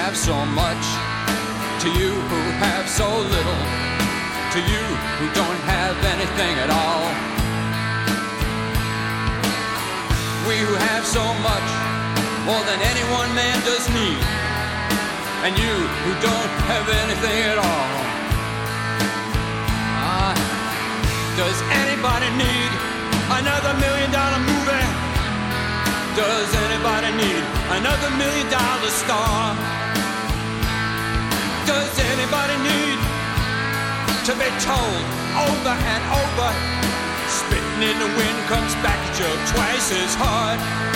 have so much, to you who have so little, to you who don't have anything at all. We who have so much, more than any one man does need, and you who don't have anything at all. Does anybody need another $1 million movie? Does anybody need another $1 million star? Does anybody need to be told over and over, spitting in the wind comes back at you twice as hard?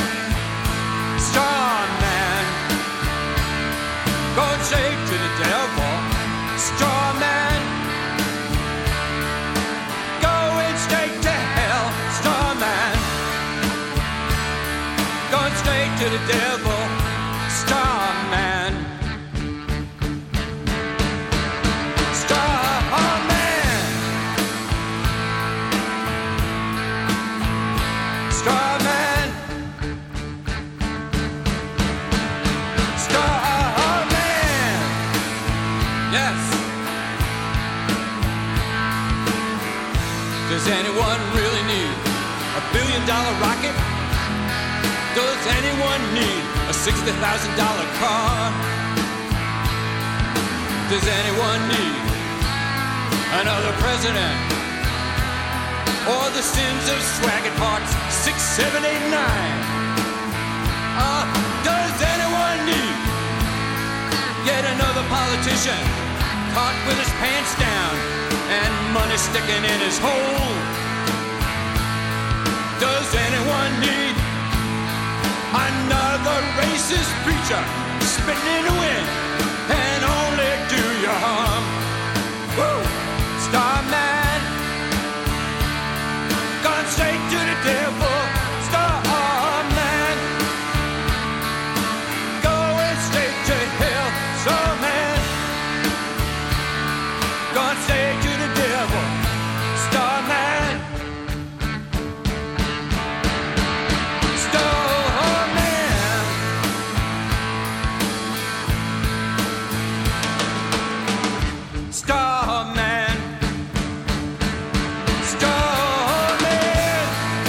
Starman, go say to the devil, Starman, going straight to hell, Starman, going straight to the devil, Starman. Does anyone really need a $1 billion rocket? Does anyone need a $60,000 car? Does anyone need another president? Or the sins of Swaggart Parts 6, 7, 8, 9? Does anyone need yet another politician caught with his pants down and money sticking in his hole? Does anyone need another racist preacher spitting in the wind and only do you harm? Woo! Starman, gone straight to the devil. Starman, going straight to hell. Starman, gone straight to the devil. Starman, Starman, Starman, Starman.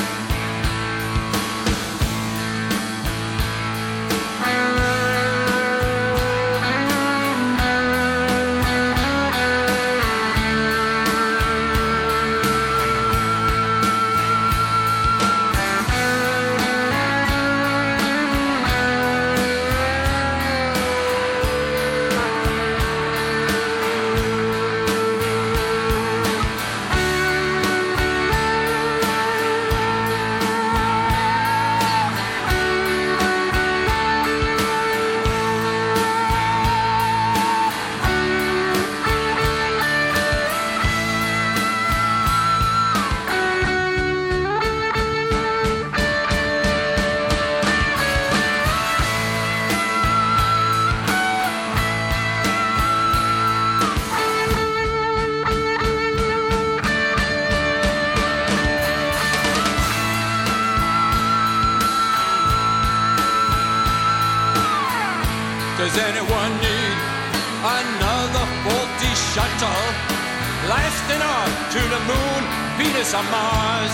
Does anyone need another faulty shuttle blasting off to the moon, Venus, or Mars?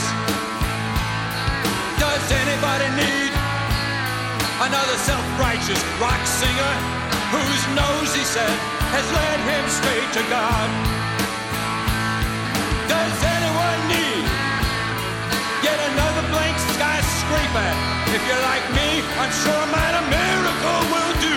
Does anybody need another self-righteous rock singer whose nose, he said, has led him straight to God? Does anyone need yet another blank skyscraper? If you're like me, I'm sure a minor miracle will do.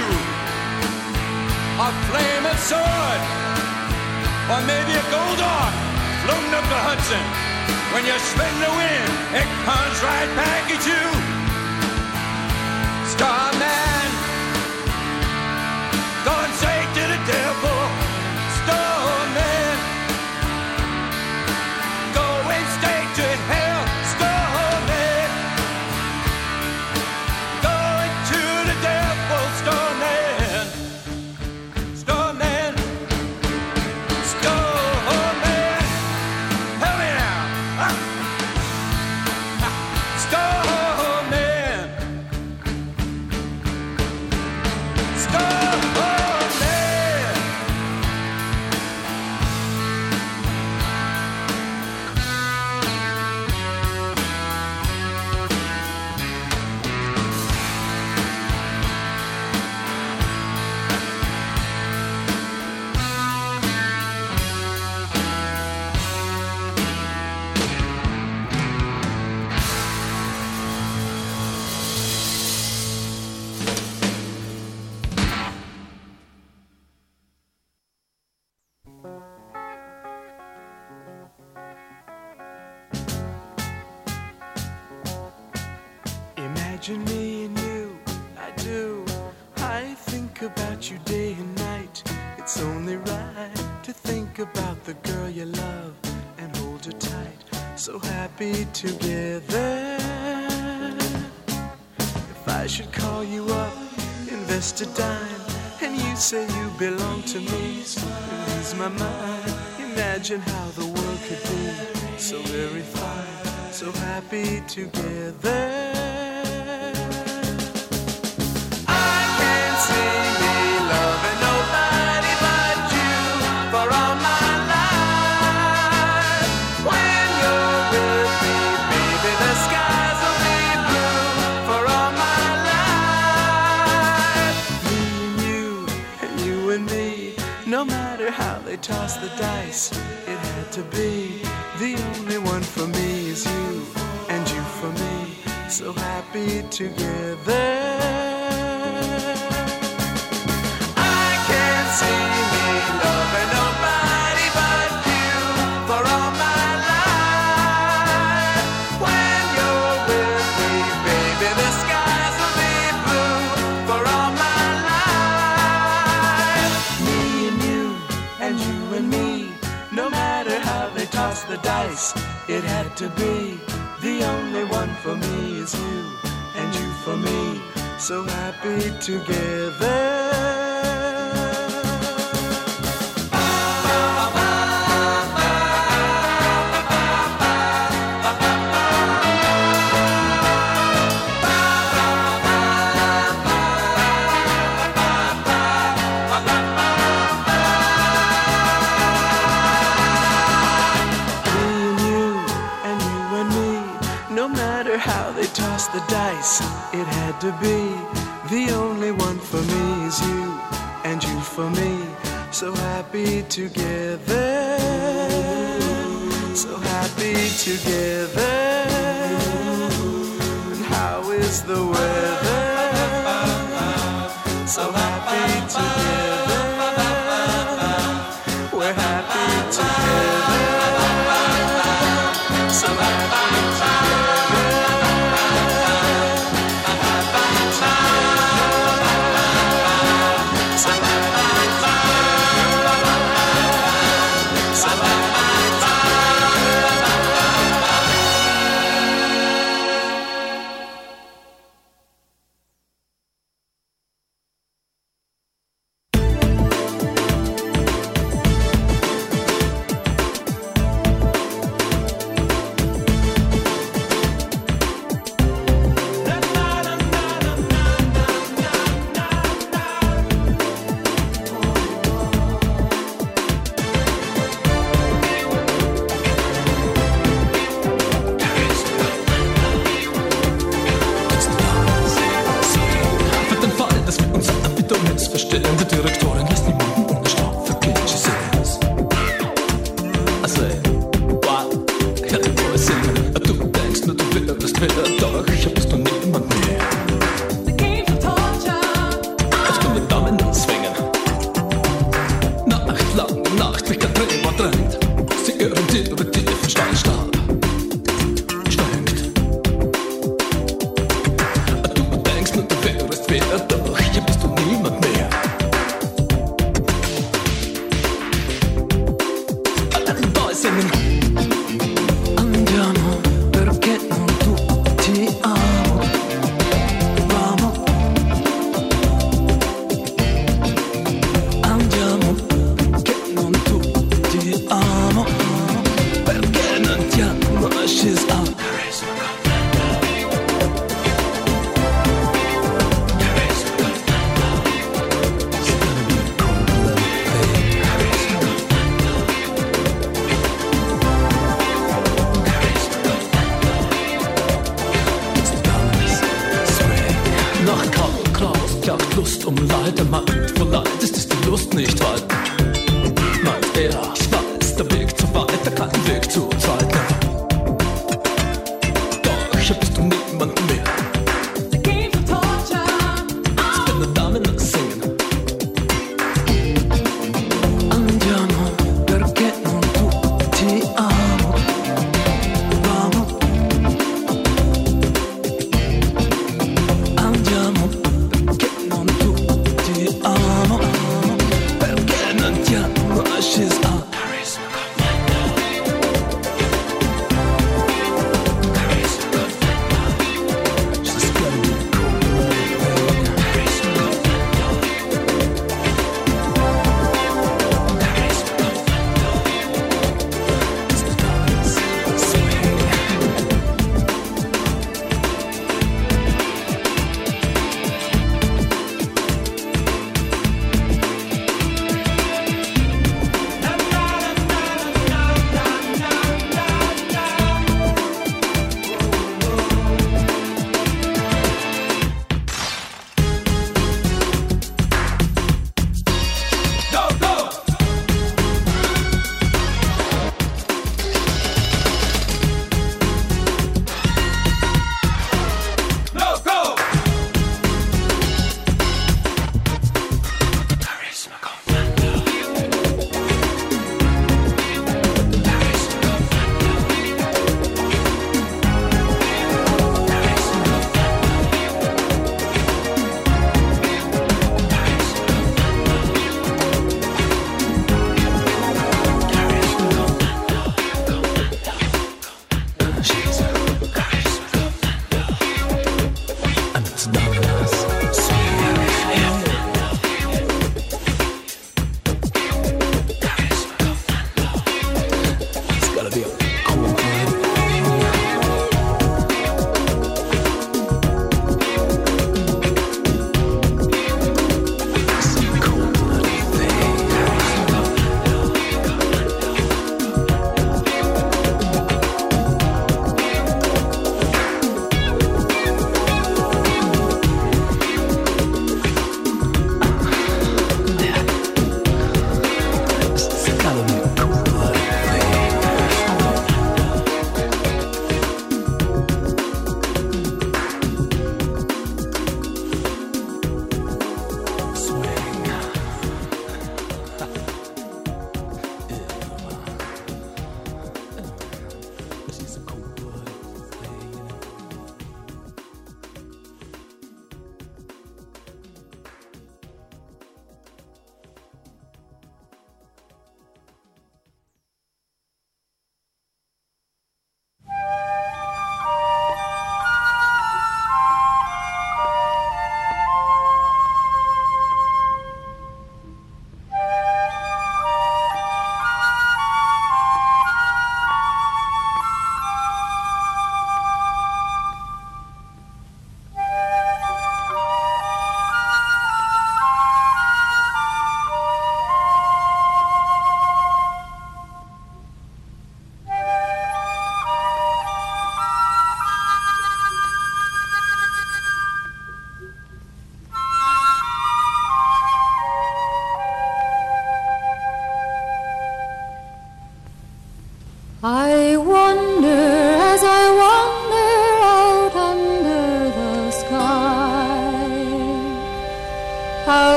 A flaming sword, or maybe a gold ark floating up the Hudson. When you spin the wind, it comes right back at you. Starman, don't say to the devil. Starman, going straight to hell. Starman, going to the devil. Starman. Imagine me and you, I do. I think about you day and night. It's only right to think about the girl you love and hold her tight. So happy together. If I should call you up, invest a dime, and you say you belong to me, it lose my mind. Imagine how the world could be so very fine, so happy together. I can't see me loving nobody but you for all my life. When you're with me, baby, the skies will be blue for all my life. Me and you and me, no matter how they toss the dice, it had to be. The only one for me is you, and you for me, so happy together. I can't see me loving nobody but you for all my life. When you're with me, baby, the skies will be blue for all my life. Me and you and me, no matter how they toss the dice, it had to be. The only one for me is you, and you for me, so happy together. Toss the dice, it had to be. The only one for me is you, and you for me, so happy together. So happy together. And how is the weather? So happy together. We're happy together. So happy together.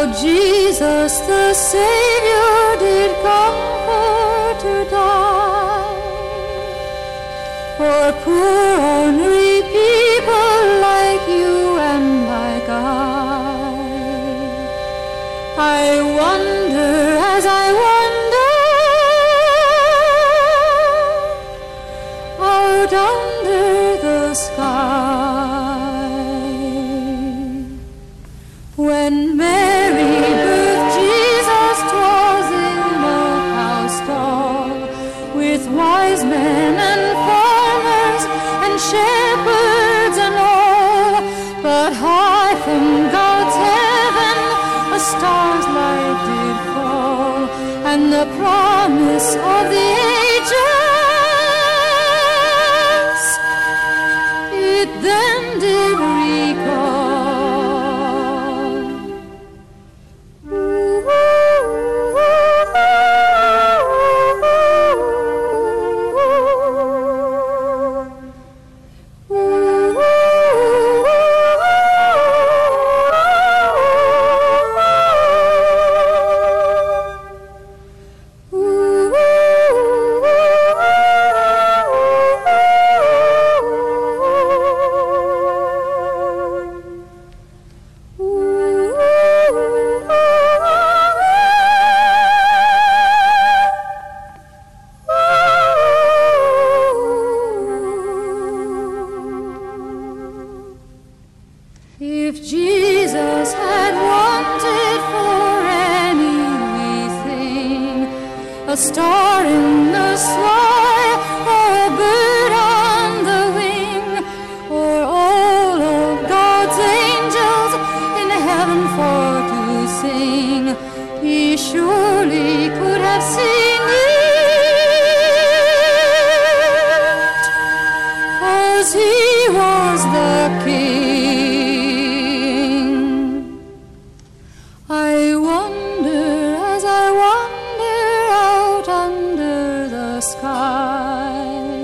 Jesus the Savior did come for to die, for poor ornery people like you and like I wonder as I wonder out under the sky, when Mary birthed Jesus 'twas in the cow stall, with wise men and farmers and shepherds and all, but high from God's heaven a star's light did fall, and the promise of the ages it then did recall. If Jesus had wanted for anything, a star in the sky, or a bird on the wing, or all of God's angels in heaven for to sing, he surely could have seen it, 'cause he was the King. I wonder as I wander out under the sky,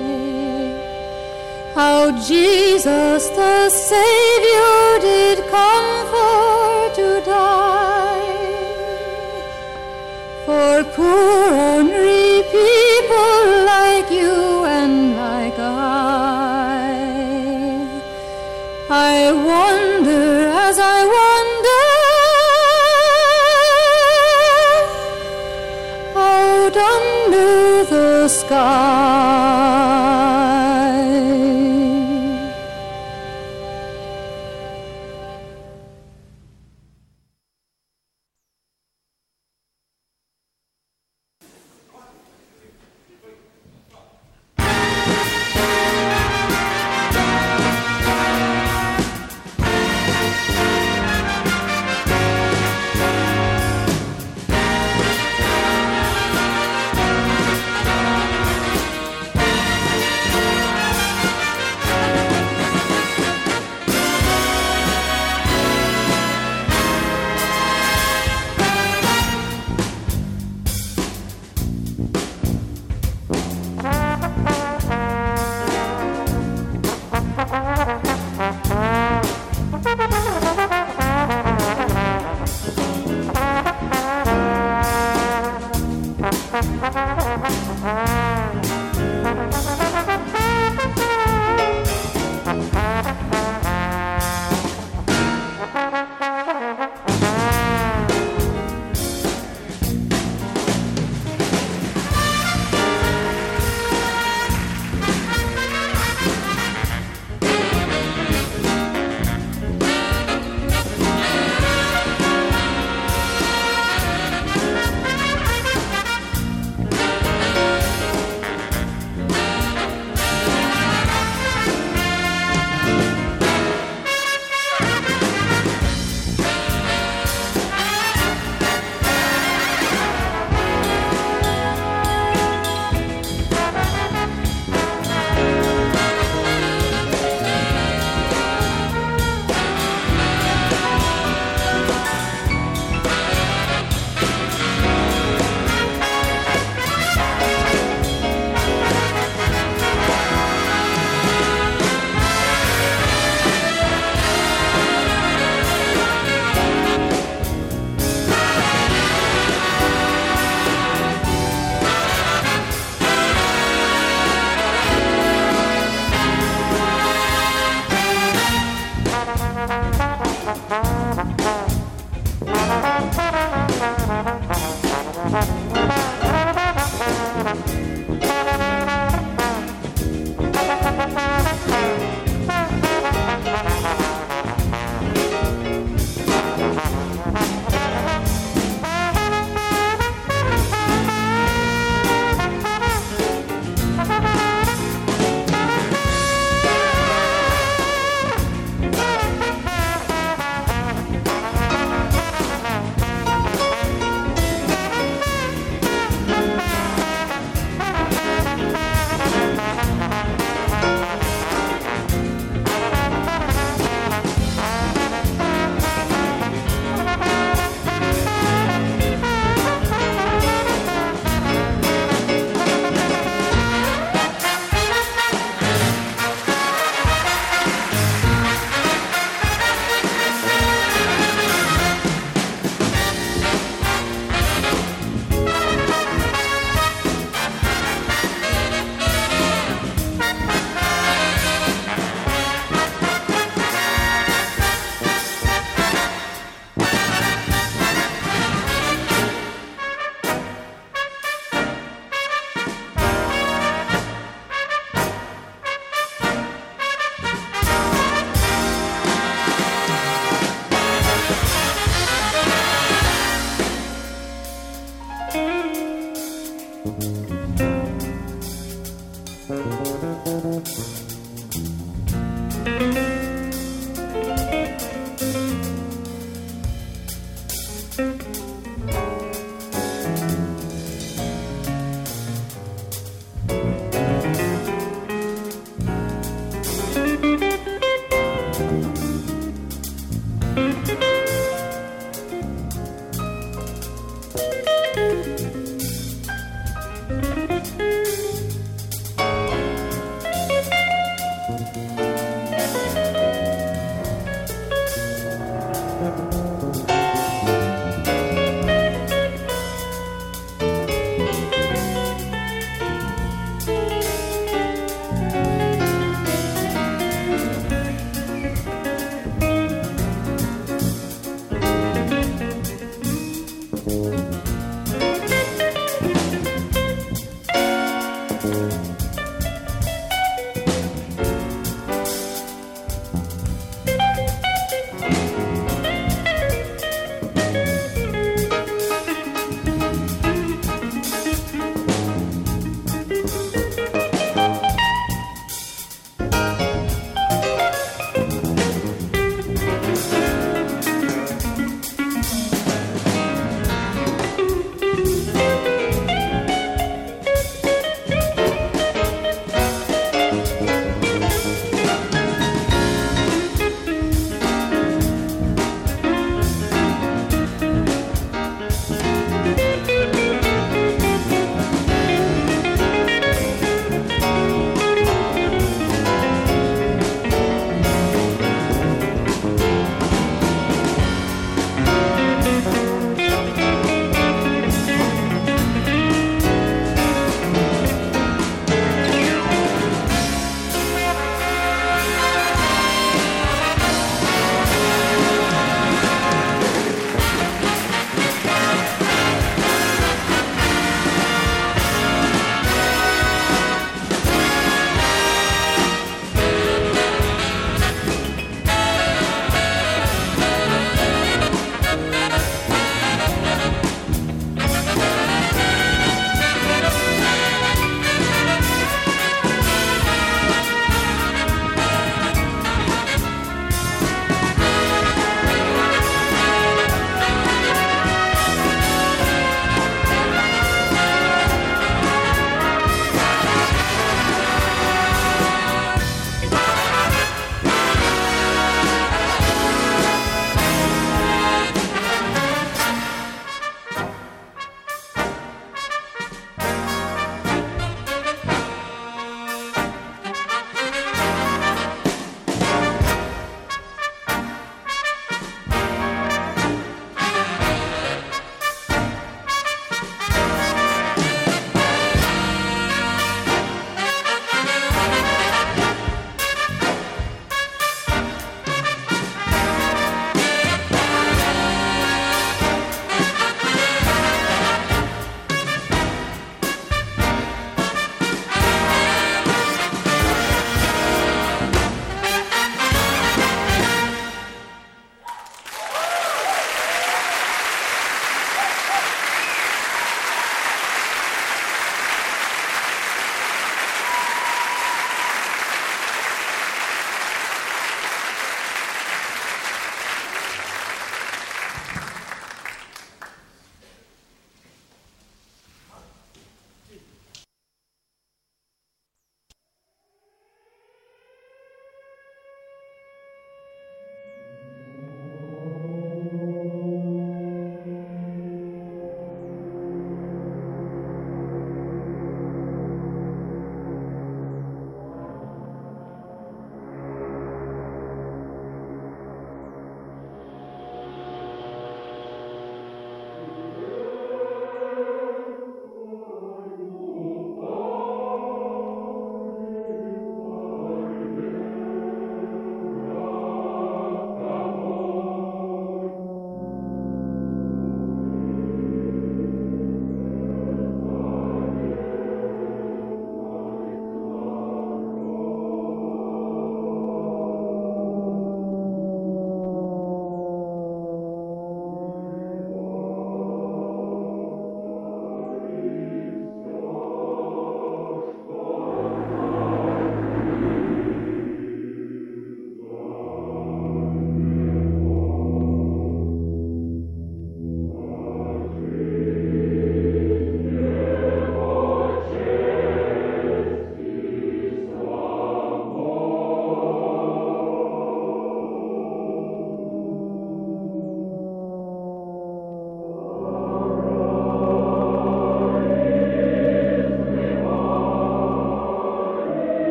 how Jesus the Savior did come for to die, for poor ornery people like you and like I wonder as I wonder out under the sky.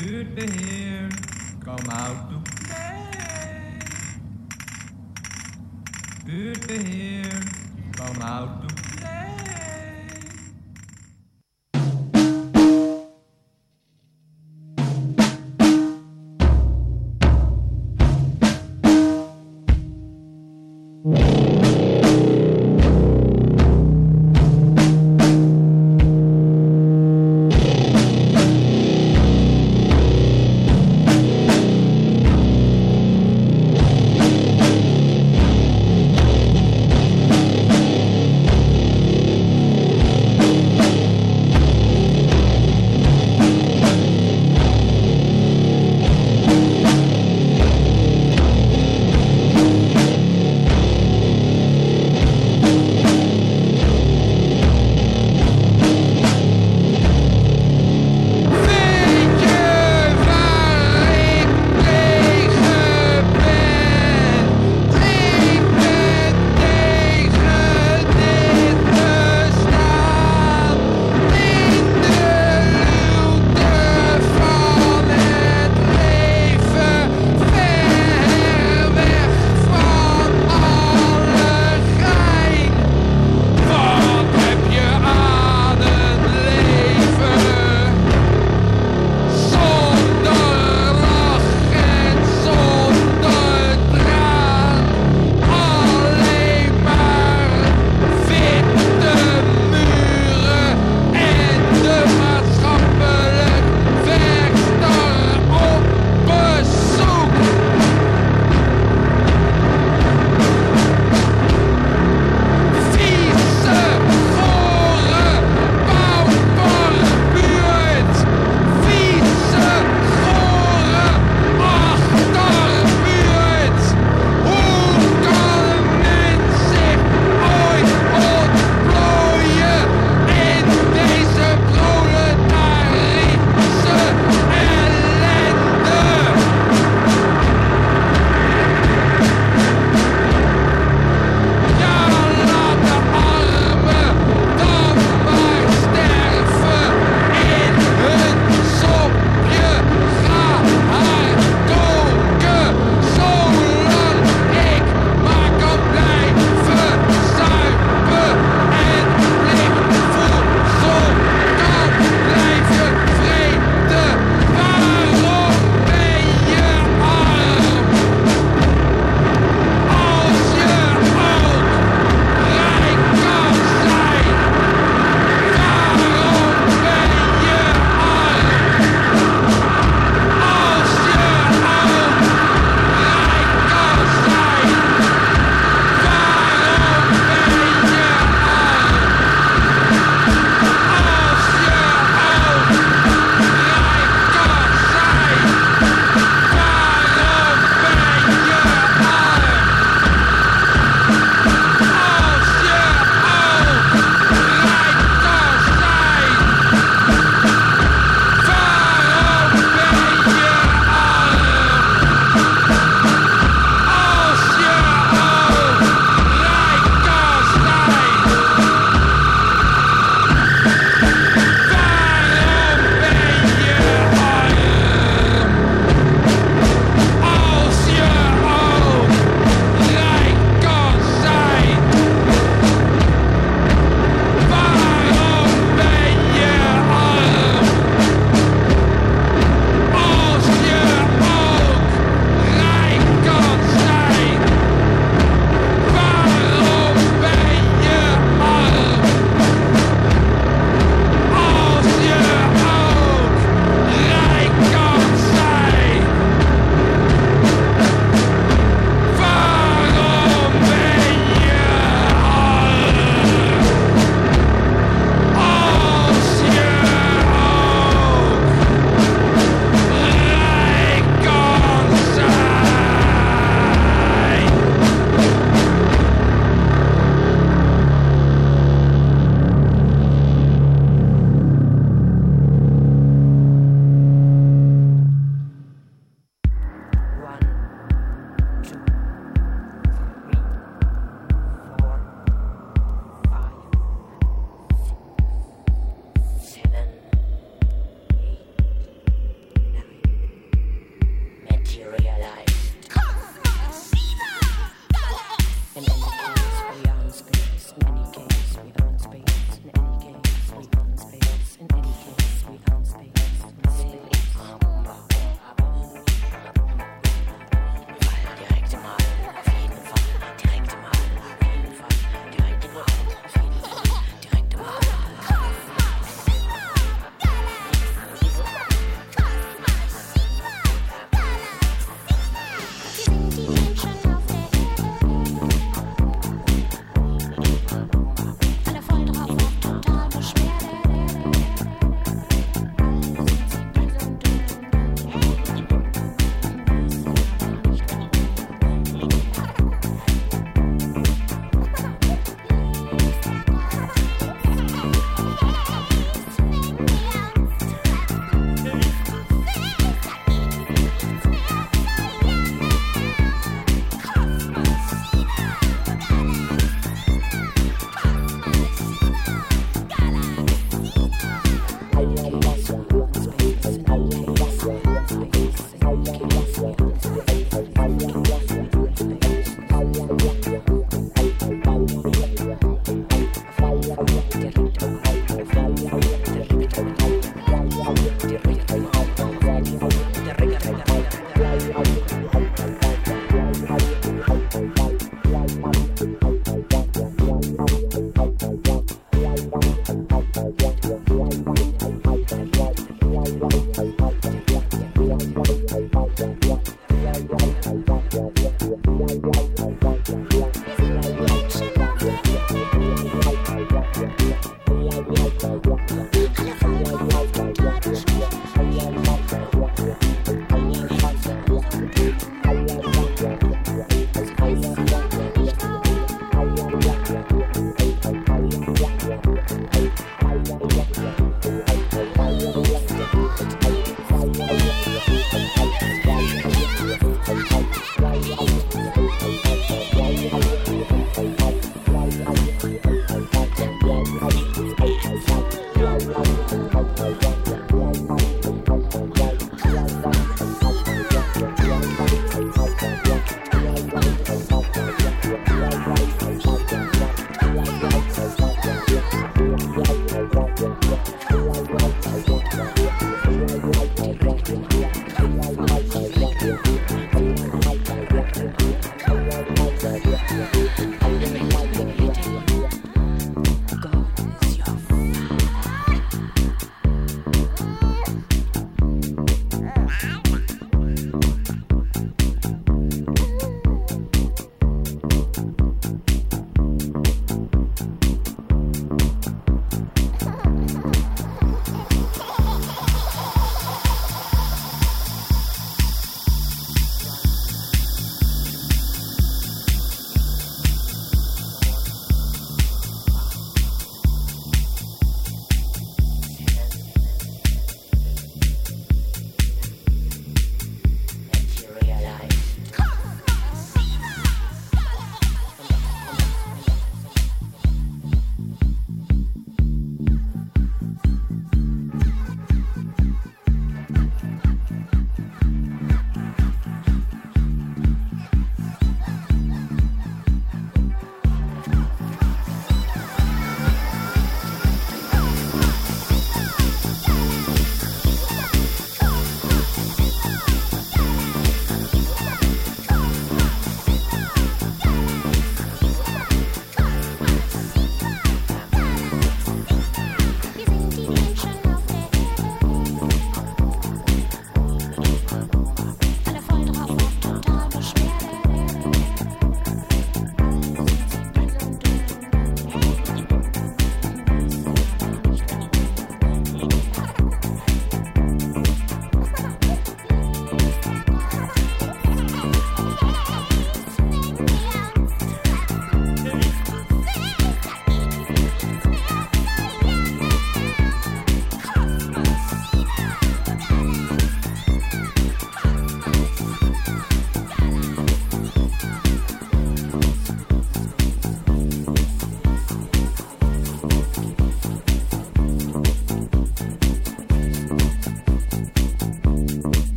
Ute her, kom out to play. Ute her, kom out to play.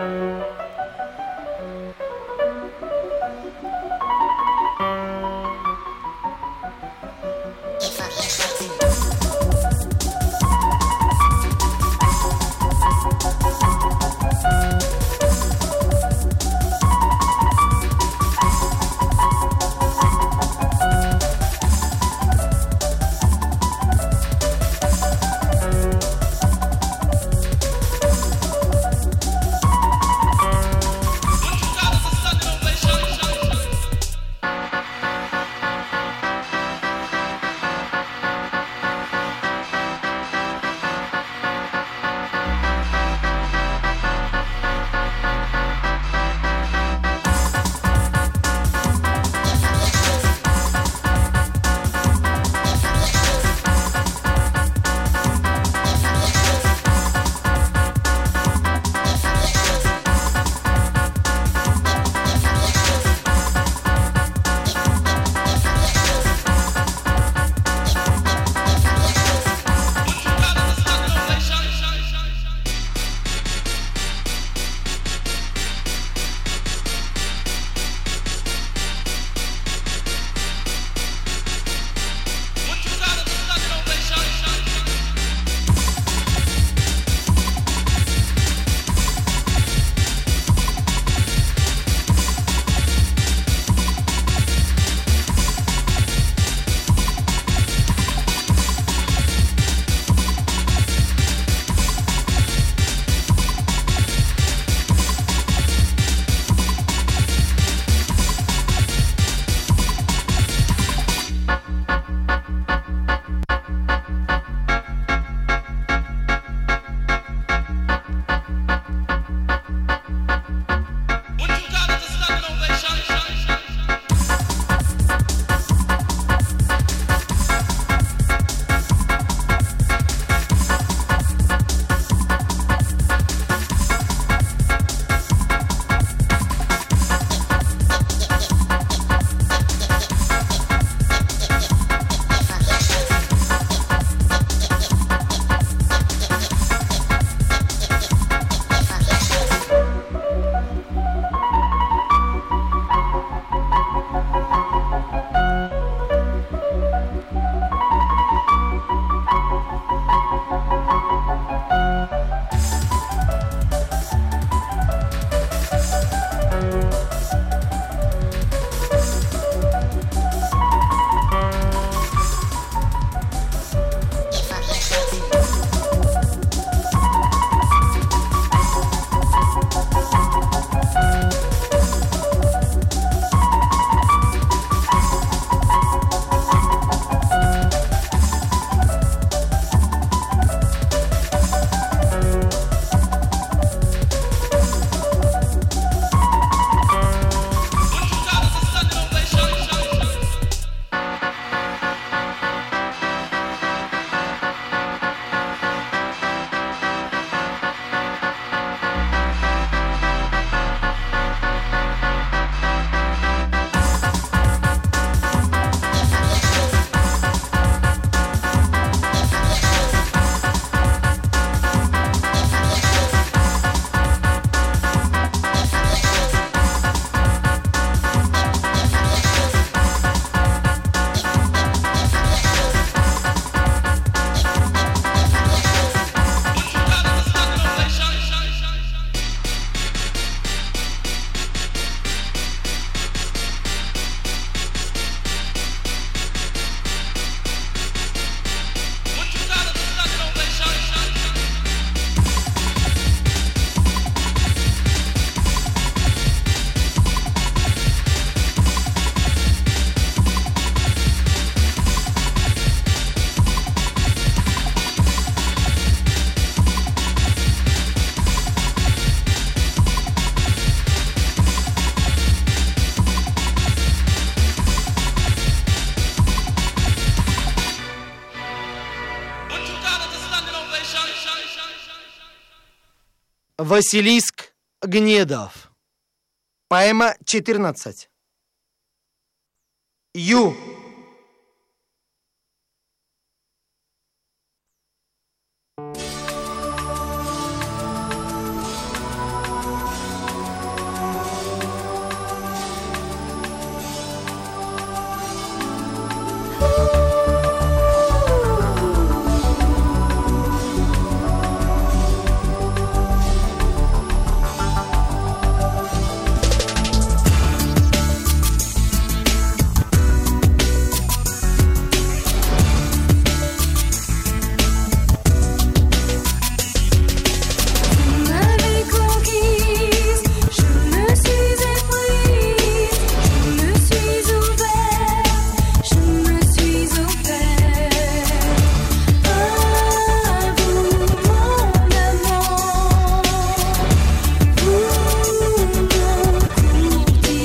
Василиск Гнедов. Поэма 14. Ю.